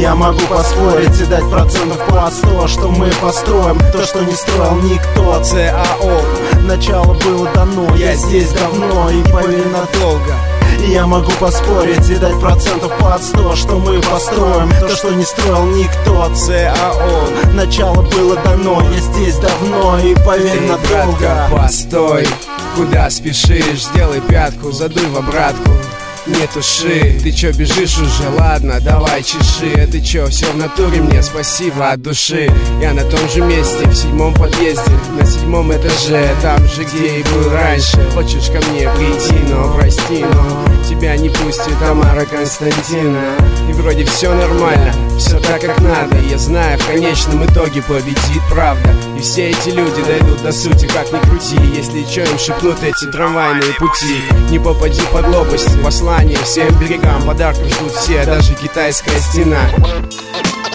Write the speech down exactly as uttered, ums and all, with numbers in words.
Я могу поспорить и дать процентов по сто, что мы построим то, что не строил никто. ЦАО, начало было дано, я здесь давно и поверь надолго. Я могу поспорить и дать процентов под сто, что мы построим то, что не строил никто. ЦАО, начало было дано, я здесь давно и поверь Эй, надолго. братка, постой, куда спешишь? Сделай пятку, задуй в обратку. Не туши, ты чё бежишь уже? Ладно, давай чеши. А ты чё, все в натуре, мне спасибо от души. Я на том же месте, в седьмом подъезде, на седьмом этаже, там же, где и был раньше. Хочешь ко мне прийти, но прости, но тебя не пустит Тамара Константина. И вроде все нормально, все так как надо. Я знаю, в конечном итоге победит правда. И все эти люди дойдут до сути, как ни крути. Если чё им шепнут эти трамвайные пути, не попади под лопасти. Послание всем берегам, подарков ждут все, даже китайская стена.